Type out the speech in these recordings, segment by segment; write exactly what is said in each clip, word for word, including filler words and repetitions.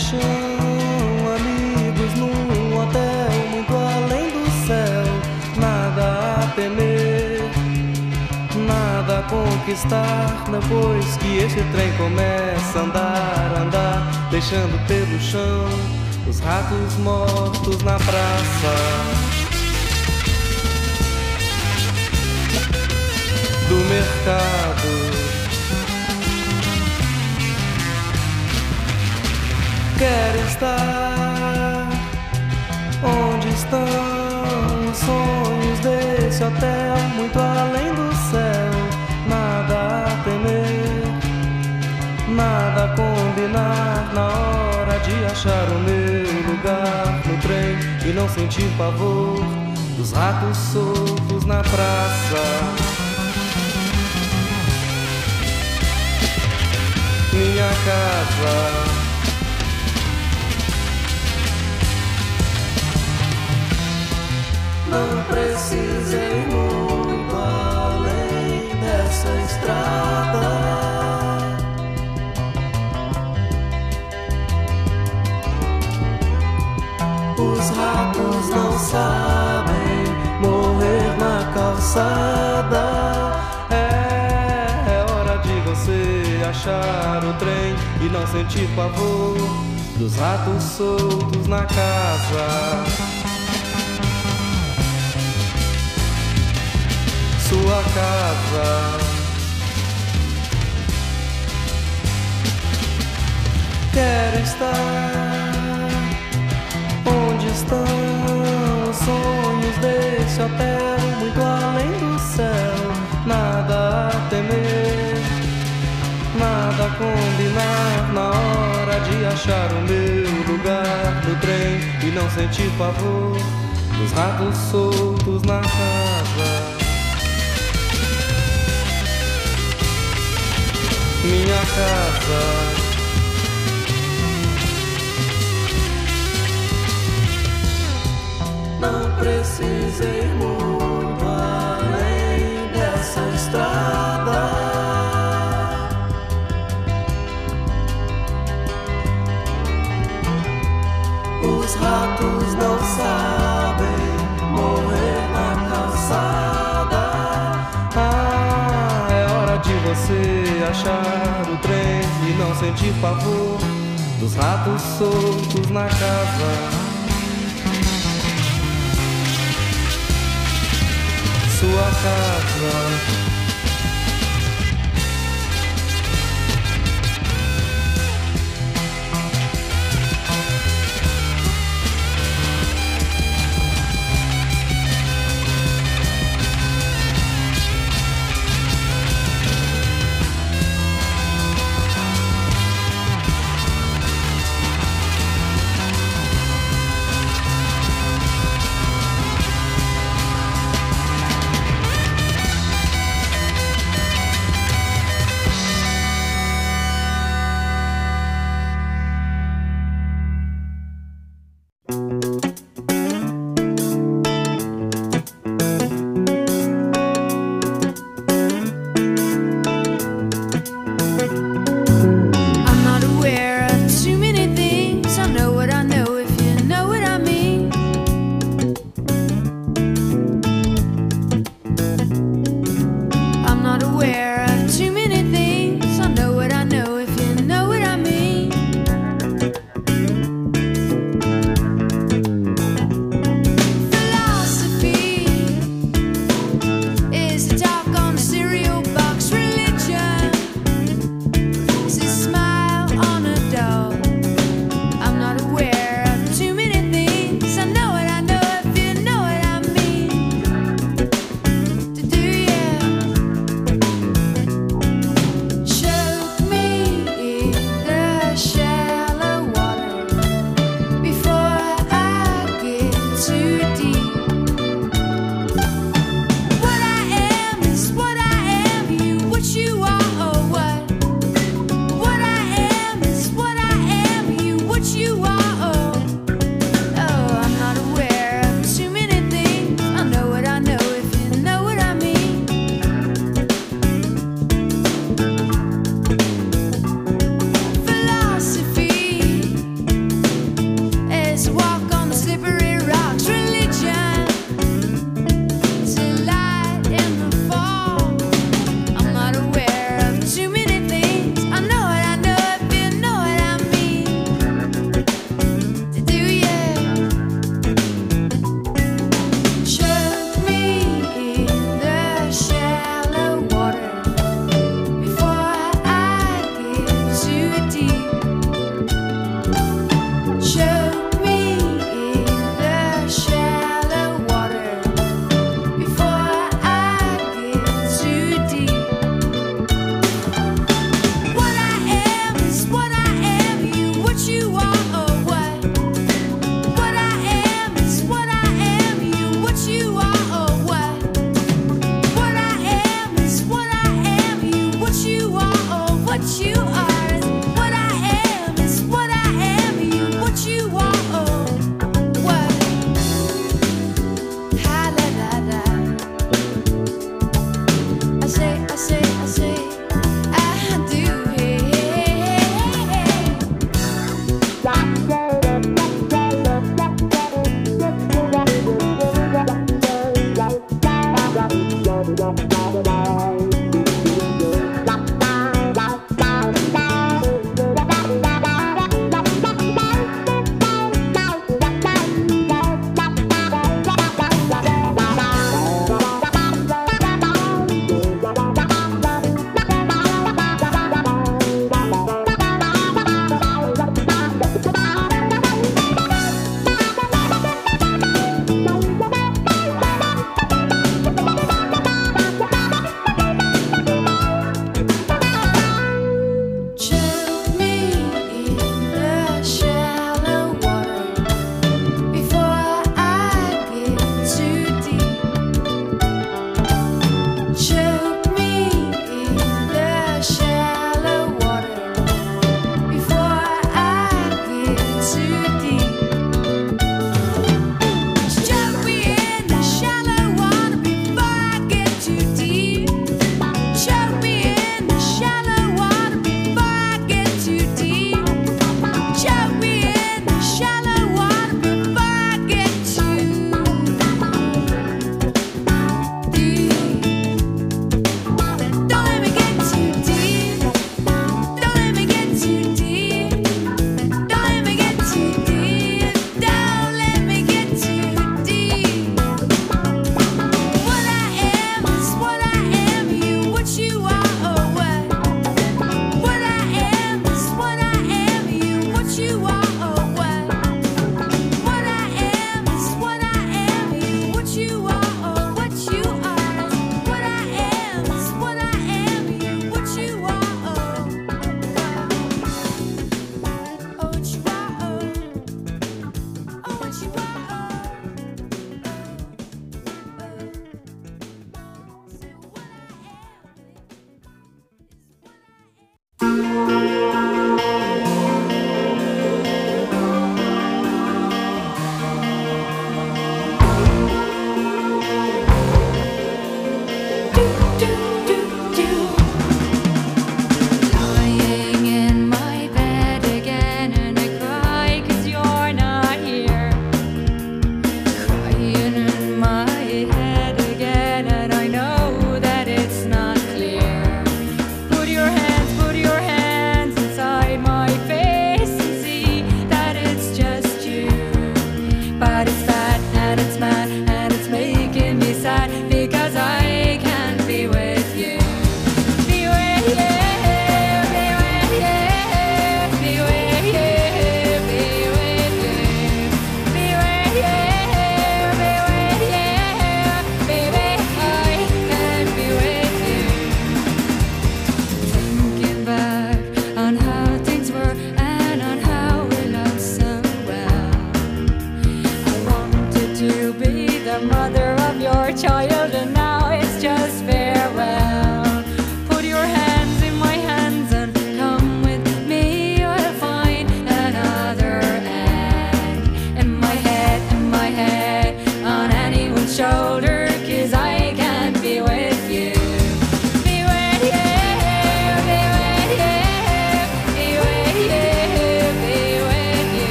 paixão, amigos num hotel muito além do céu. Nada a temer, nada a conquistar, depois que esse trem começa a andar, andar, deixando pelo chão os ratos mortos na praça do mercado. Quero estar onde estão os sonhos desse hotel, muito além do céu. Nada a temer, nada a combinar, na hora de achar o meu lugar no trem e não sentir pavor dos ratos soltos na praça. Minha casa, não precisei muito além dessa estrada. Os ratos não sabem morrer na calçada. É, é hora de você achar o trem e não sentir pavor dos ratos soltos na casa. Sua casa, quero estar onde estão os sonhos desse hotel, muito além do céu. Nada a temer, nada a combinar, na hora de achar o meu lugar no trem e não sentir pavor dos ratos soltos na casa. Minha casa, não precisei muito além dessa estrada. Os ratos não sabem morrer na calçada. Ah, é hora de você achar o trem e não sentir pavor dos ratos soltos na casa. Sua casa,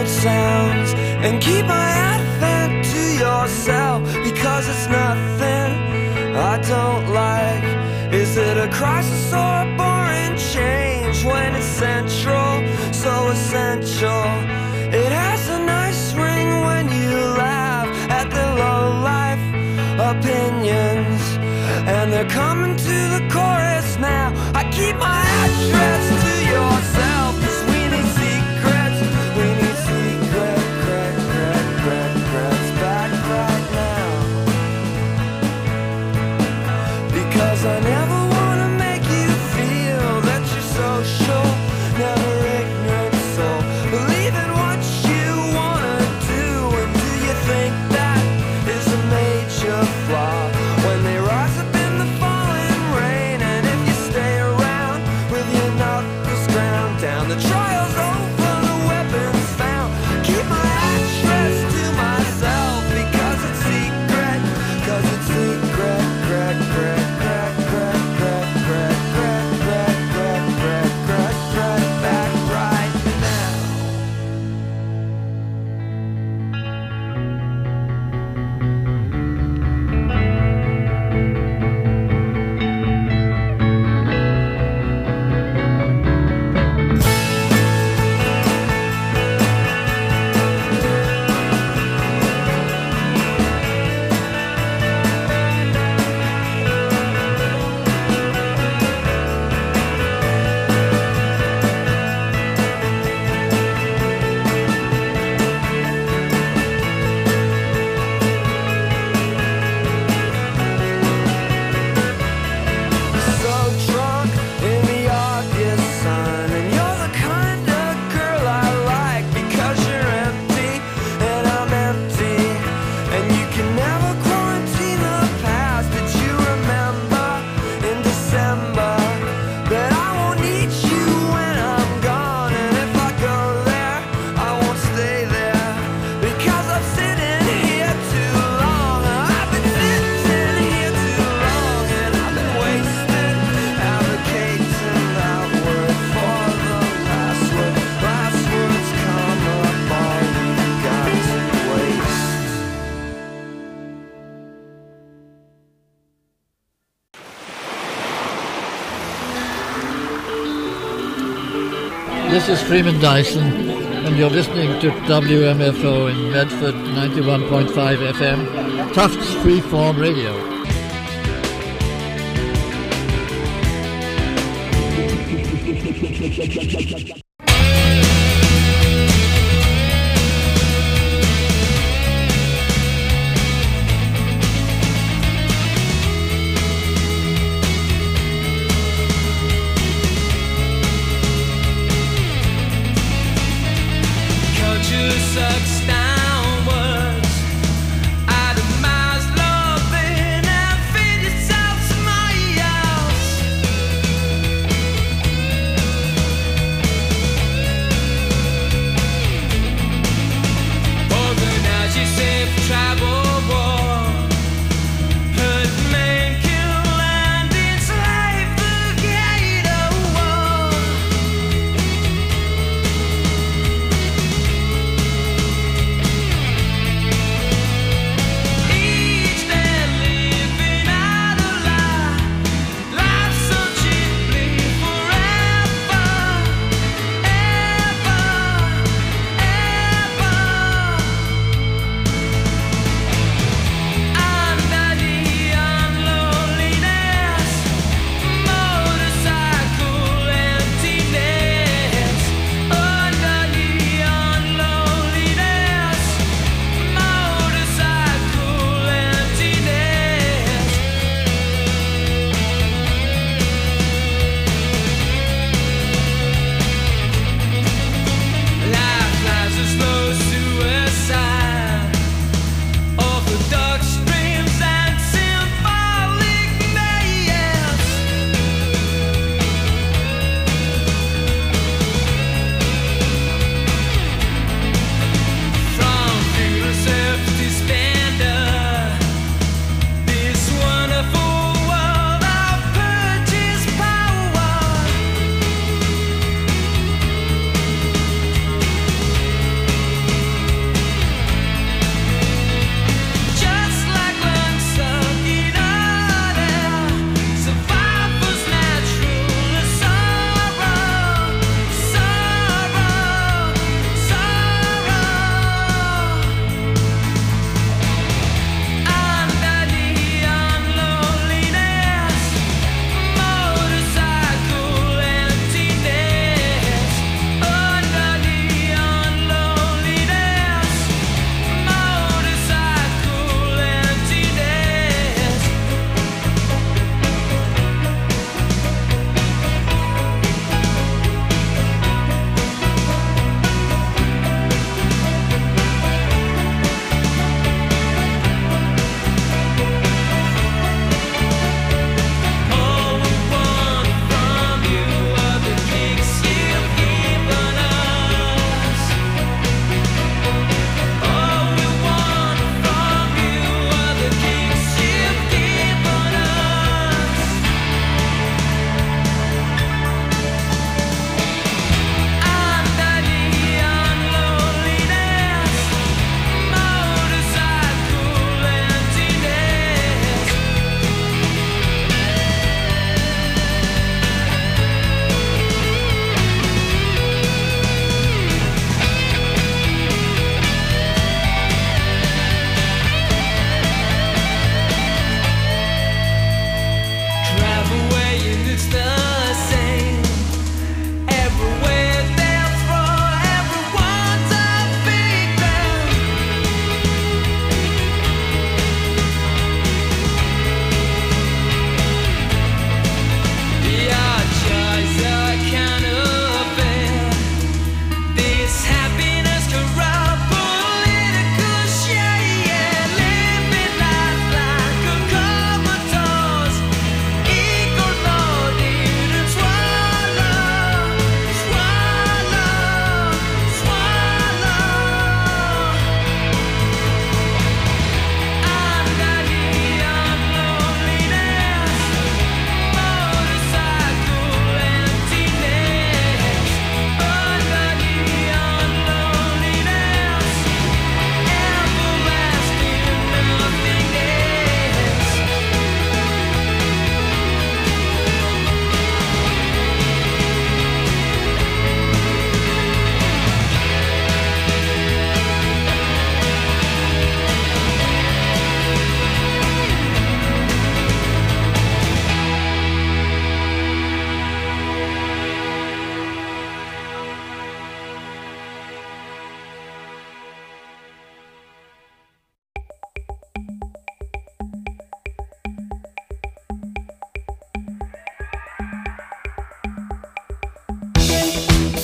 sounds and keep my advent to yourself, because it's nothing I don't like. Is it a crisis or a boring change when it's central, so essential? It has a nice ring when you laugh at the low-life opinions, and they're coming to the chorus now. I keep my address to yourself, 'cause we need secrets. We need secret, crack, crack, crack, cracks back right now. Because I never wanna make you feel that you're social, never ignorant soul. Believe in what you wanna do, and do you think that is a major flaw? When they rise up in the falling rain, and if you stay around with your knuckles ground down, the trial's over, the weapon's found. Keep my address to myself, because it's secret, 'cause it's secret, crack, crack, crack, crack, crack, crack, crack, crack, crack, crack, crack, crack, back right now. So drunk in the August sun, and you're the kind of girl I like, because you're empty and I'm empty, and you can never quarantine the past. Did you remember in December that I won't need you when I'm gone? And if I go there, I won't stay there, because I'm sitting here too long. I've been sitting here too long, and I've been wasted advocating that word for the last word. Last words come up, all we've got to waste. This is Freeman Dyson, and you're listening to W M F O in Medford, ninety-one point five F M, Tufts Freeform Radio. Culture sucks downwards, atomize loving and feed itself somebody else.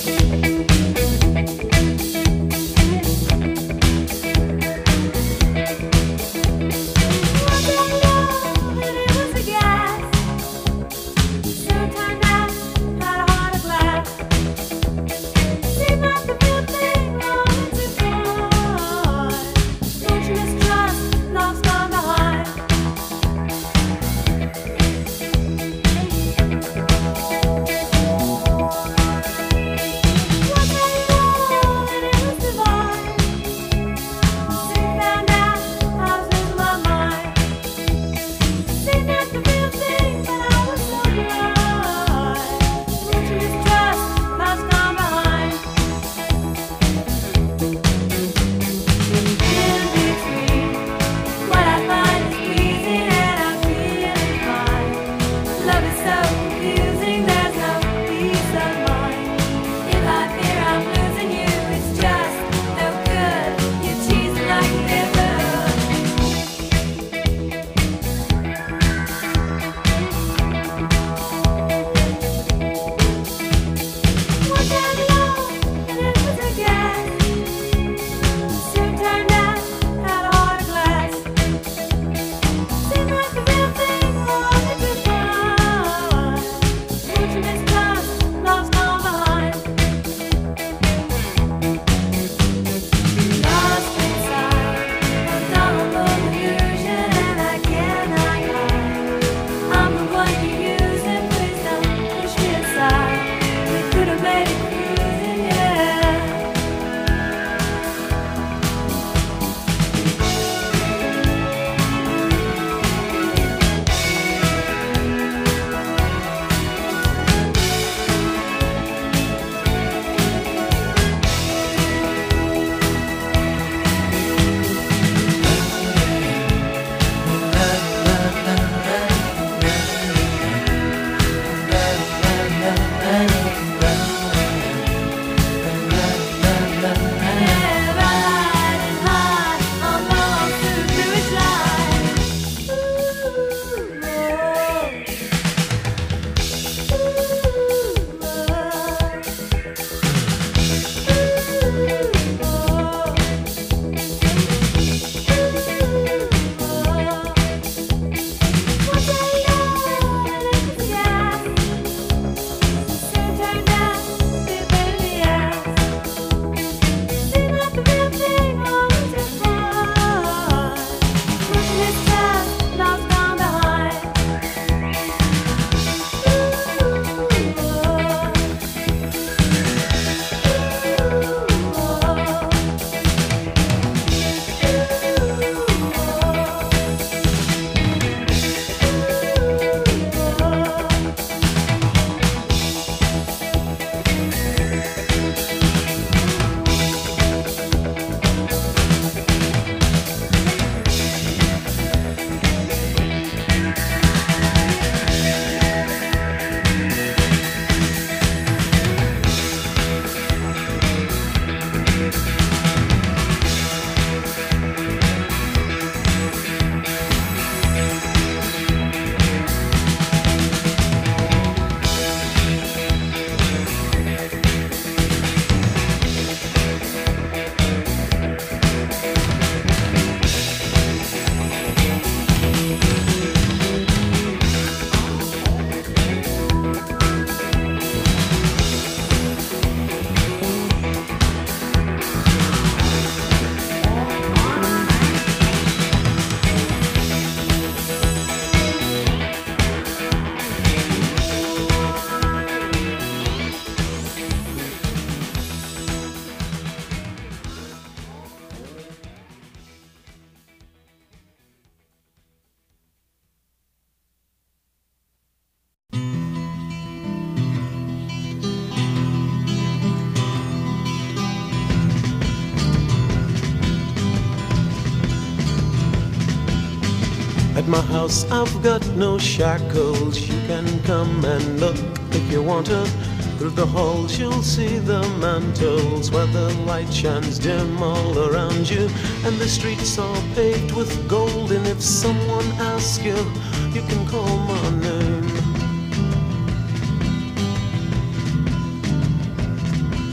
At my house I've got no shackles. You can come and look if you want to. Through the halls you'll see the mantles where the light shines dim all around you, and the streets are paved with gold. And if someone asks you, you can call my name.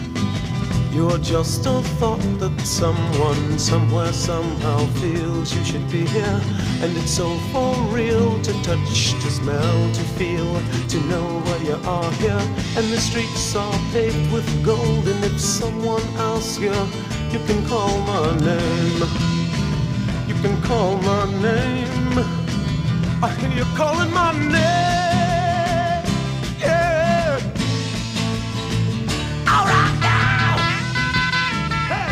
or just a thought that someone somewhere somehow feels you should be here. And it's so for real, to touch, to smell, to feel, to know where you are here. And the streets are paved with gold, and if someone asks you, you can call my name. You can call my name. I hear you calling my name. Yeah. All right now. Hey.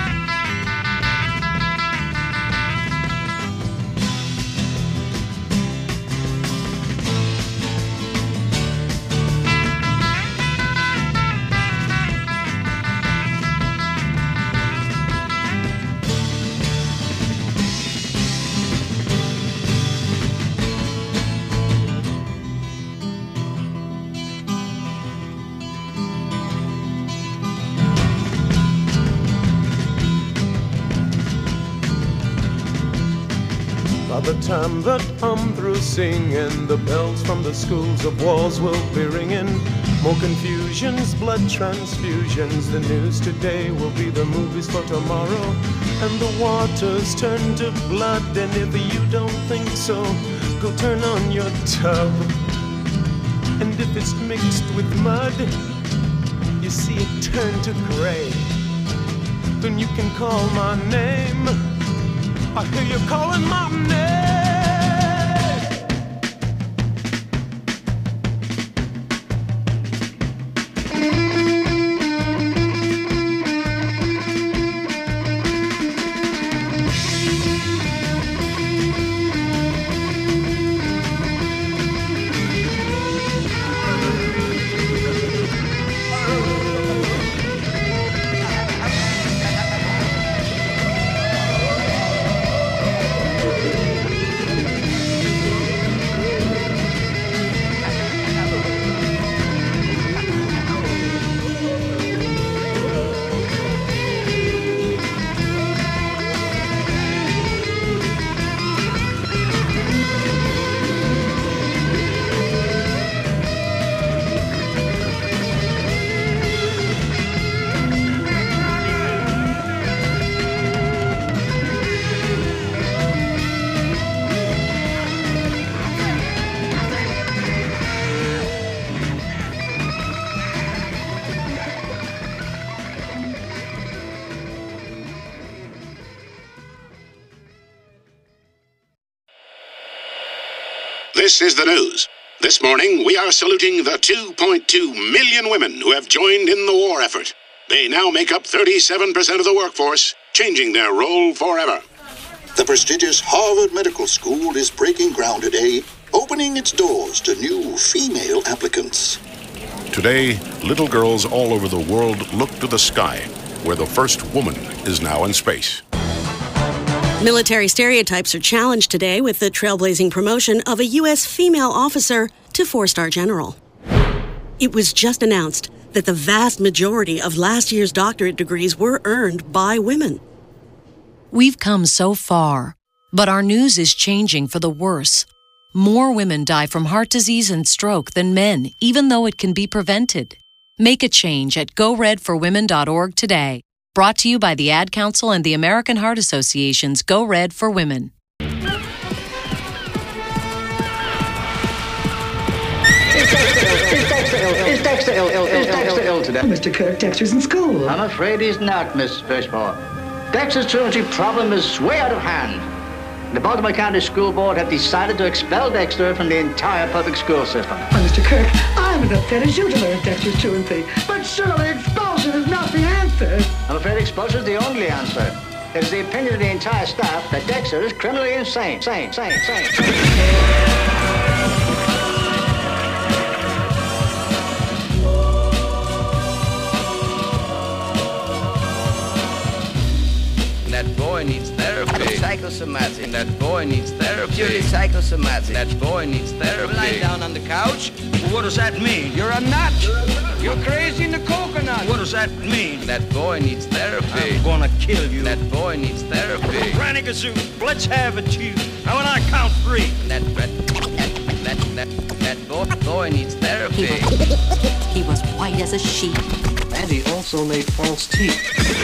By the time that I'm through singing, the bells from the schools of walls will be ringing. More confusions, blood transfusions. The news today will be the movies for tomorrow. And the waters turn to blood. And if you don't think so, go turn on your tub. And if it's mixed with mud, you see it turn to gray. Then you can call my name. I hear you calling my name. This is the news. This morning, we are saluting the two point two million women who have joined in the war effort. They now make up thirty-seven percent of the workforce, changing their role forever. The prestigious Harvard Medical School is breaking ground today, opening its doors to new female applicants. Today, little girls all over the world look to the sky, where the first woman is now in space. Military stereotypes are challenged today with the trailblazing promotion of a U S female officer to four-star general. It was just announced that the vast majority of last year's doctorate degrees were earned by women. We've come so far, but our news is changing for the worse. More women die from heart disease and stroke than men, even though it can be prevented. Make a change at go red for women dot org today. Brought to you by the Ad Council and the American Heart Association's Go Red for Women. Is Dexter ill? Is Dexter ill today? Mister Kirk, Dexter's in school. I'm afraid he's not, Miss Fishmore. Dexter's truancy problem is way out of hand. The Baltimore County School Board have decided to expel Dexter from the entire public school system. Well, Mister Kirk, I'm as upset as you to learn Dexter's truancy. But surely expulsion is not the answer. I'm afraid expulsion is the only answer. It is the opinion of the entire staff that Dexter is criminally insane. Sane, sane, sane. That boy needs therapy. Psychosomatic. That boy needs therapy. Purely psychosomatic. That boy needs therapy. Lie down on the couch. Well, what does that mean? You're a nut. You're crazy in the coconut. What does that mean? That boy needs therapy. I'm gonna kill you. That boy needs therapy. Granny Gazoo, let's have it to you. Now when I count three. That that that that, that boy, boy needs therapy. He was white as a sheet. And he also made false teeth.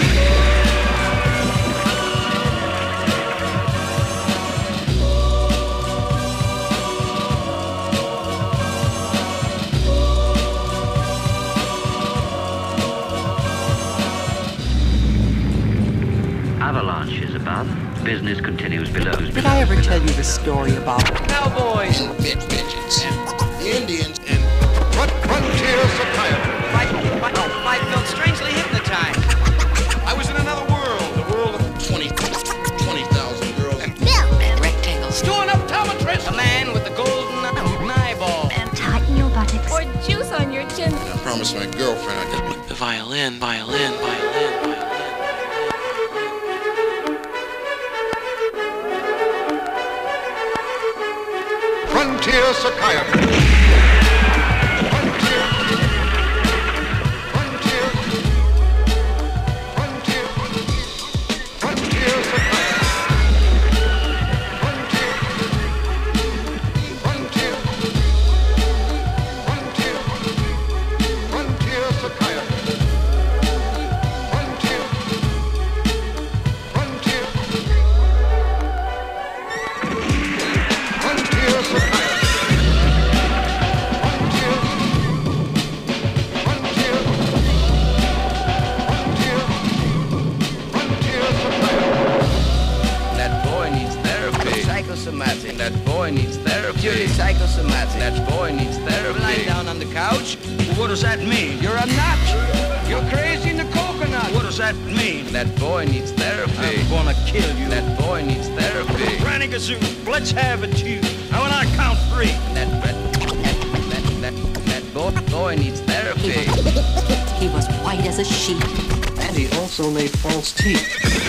Avalanche is above. Business continues below. Did I ever tell you the story about Cowboys, midgets, Indians, and frontier psychiatry? I felt strangely hypnotized. I was in another world, the world of twenty thousand girls. And Bill. And rectangles. Doing optometrist. A man with a golden eyeball. And tighten your buttocks. Or juice on your chin. I promised my girlfriend I'd get the violin, violin, violin, violin. Frontier psychiatry. Frontier. Frontier. Frontier. Frontier psychiatry. Frontier. Frontier. Frontier. Frontier psychiatry. Frontier. Frontier. Frontier psychiatry. Psychosomatic. That boy needs therapy. Purely psychosomatic. That boy needs therapy. Lying down on the couch. Well, what does that mean? You're a nut. You're crazy in the coconut. What does that mean? That boy needs therapy. I'm gonna kill you. That boy needs therapy. Granny Gazoo, let's have it to you. Now when I count three. That that that that, that boy, boy needs therapy. He was, he was white as a sheet. And he also made false teeth.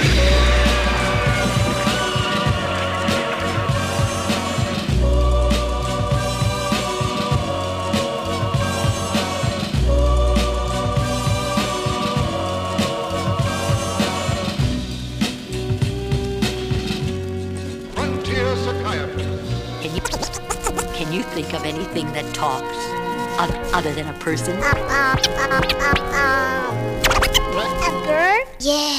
Can you, can you think of anything that talks other than a person? Uh, uh, uh, uh, uh. A bird? Yeah.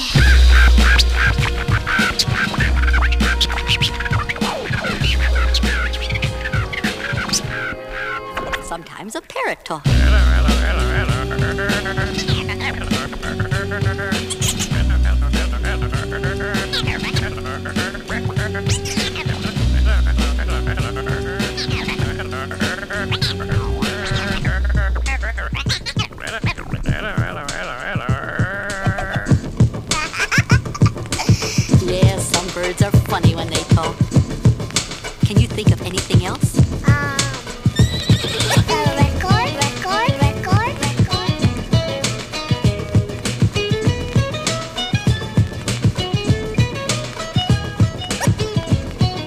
Sometimes a parrot talks. Hello, hello, hello, hello. Yeah, some birds are funny when they talk. Can you think of anything else? Um, a record, record, record, record.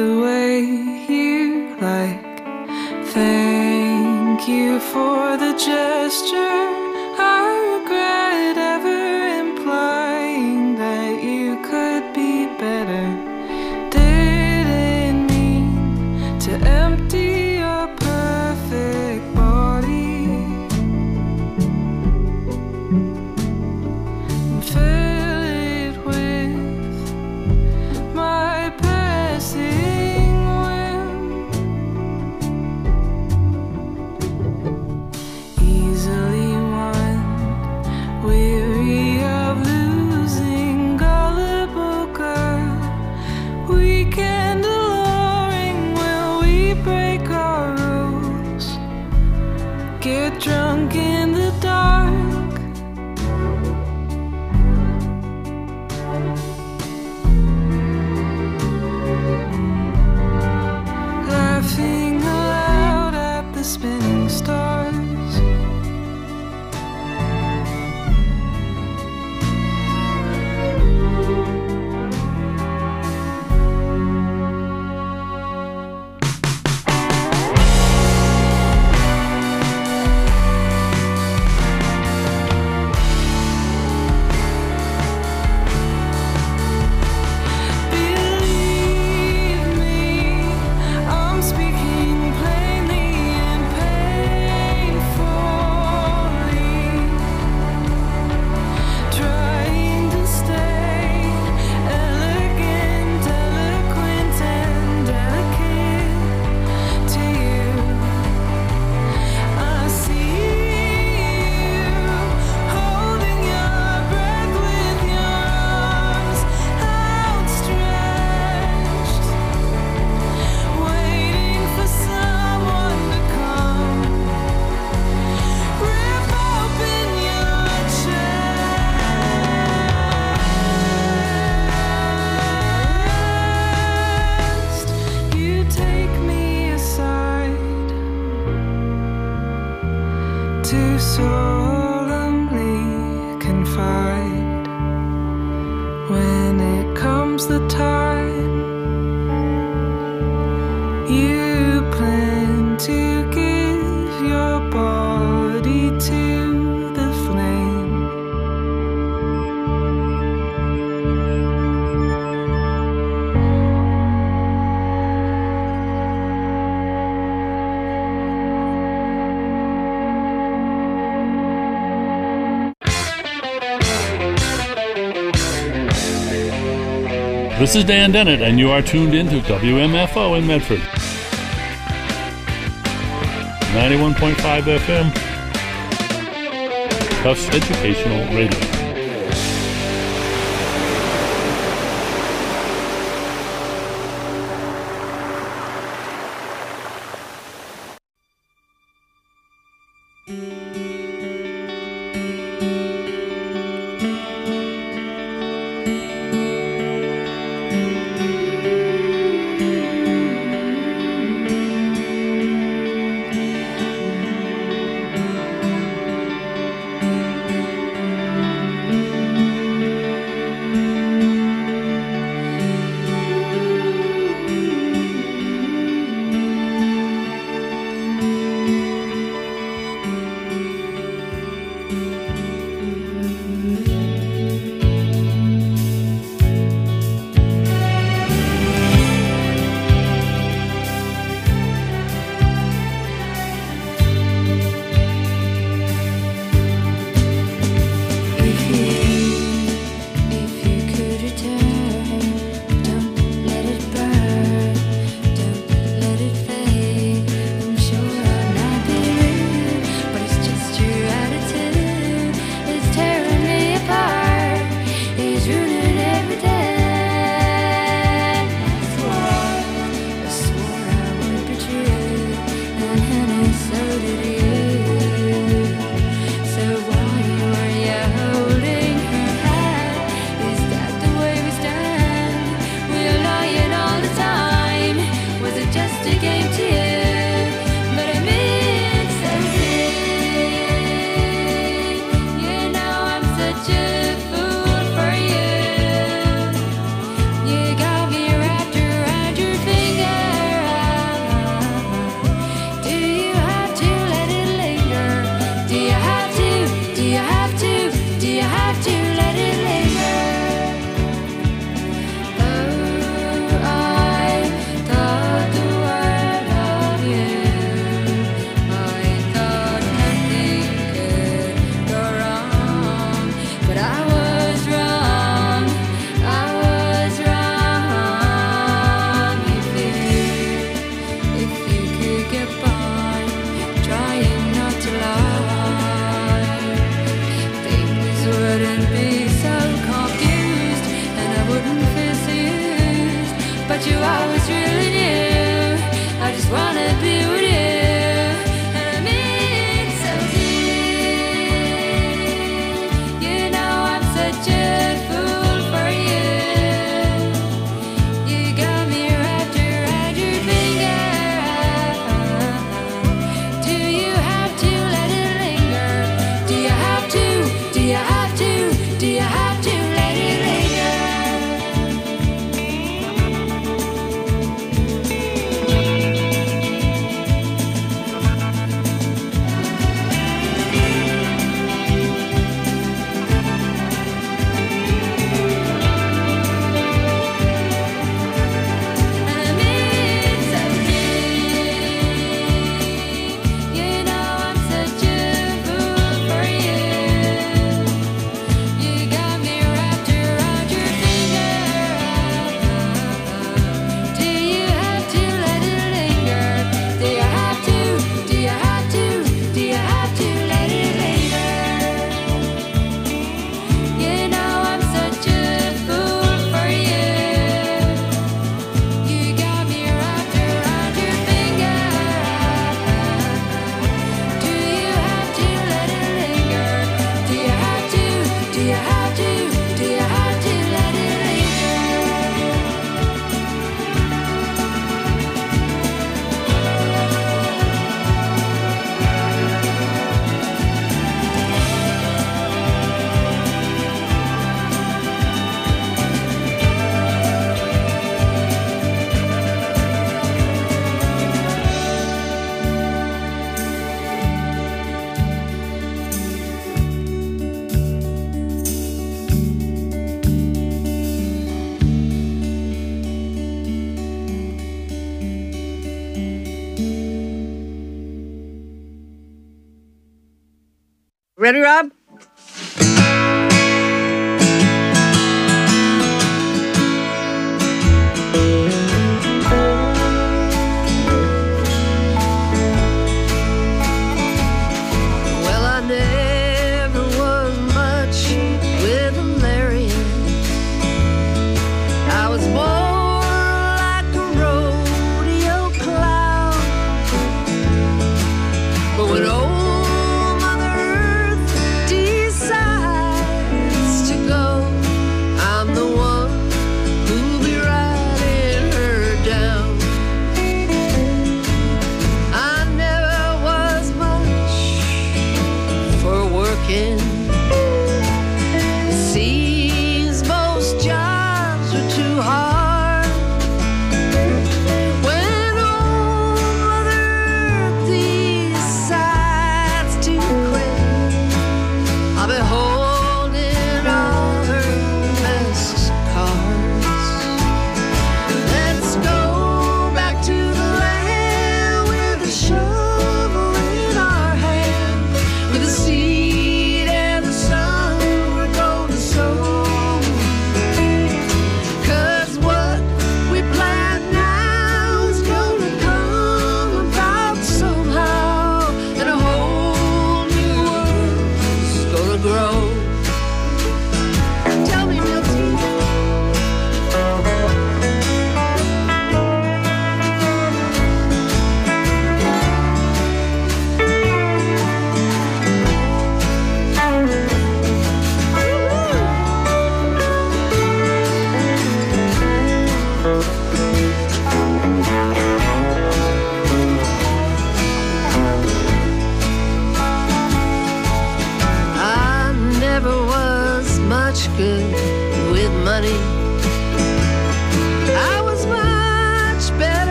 the way you like. Thank you for the gesture. I regret ever implying that you could be better. Didn't mean to empty your perfect body and fill it with my passing whim. Easily won, weary of losing, gullible girl. Weekend alluring, will we break our rules? Get drunk in the dark. Laughing aloud at the spinning stars. Believe me, I'm speaking plainly and painfully, trying to stay elegant, eloquent, and delicate to you. I see you holding your breath with your arms outstretched, waiting for someone to come, rip open your chest. You take me aside to solemnly confide when it comes the time you plan to give your body to the flame. This is Dan Dennett, and you are tuned in to W M F O in Medford. ninety-one point five F M, Tufts Educational Radio. you have to let it Ready, Rob? Well, I never was much with a Lariat. I was more like a rodeo clown. But when old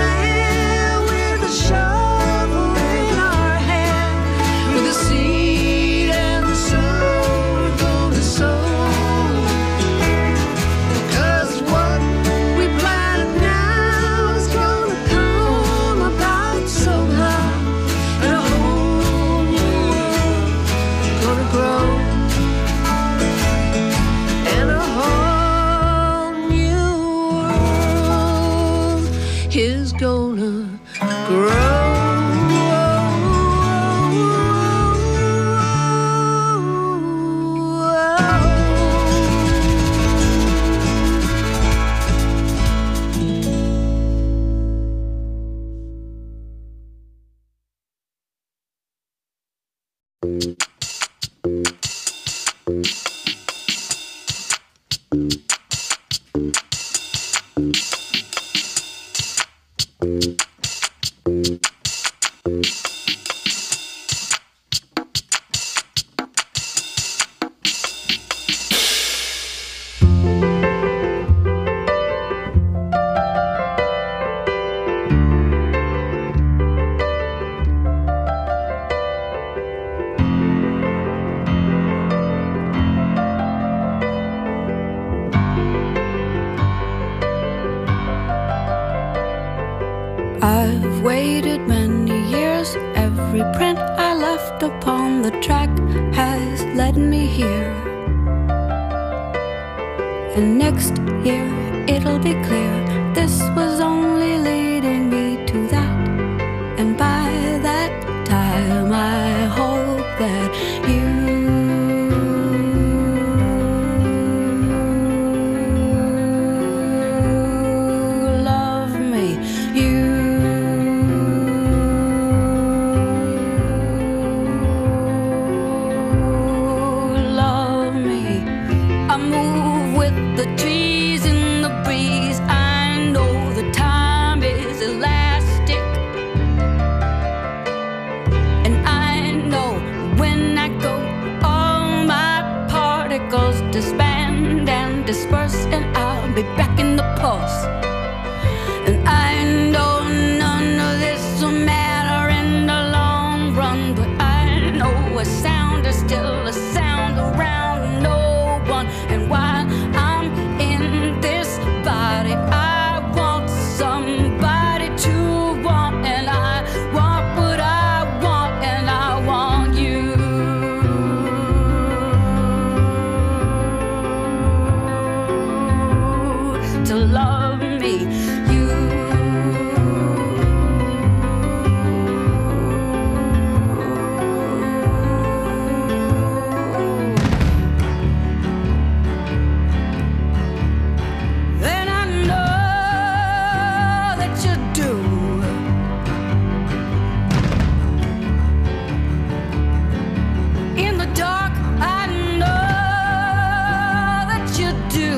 see I've waited many years. Every print I left upon the track has led me here. And next year it'll be clear this was only leading me to that. And by that time I hope that you love me. You love me. I move with the trees in the breeze. I know the time is elastic, and I know when I go, all my particles disband and disperse, and I'll be back in the pulse. And I know none of this will matter in the long run, but I know a sound is still a sound around no one. And while I'm in this body, I want somebody to want, and I want what I want, and I want you to love me. You then I know that you do. In the dark, I know that you do.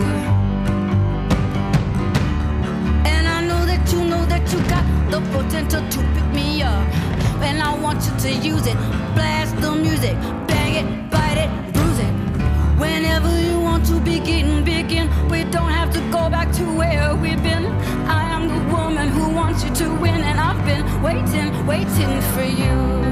And I know that you know that you got the potential to pick me up. And I want you to use it. Blast the music, bang it, bite it, bruise it. Whenever you want to begin, begin. We don't have to go back to where we've been. I am the woman who wants you to win, and I've been waiting, waiting for you.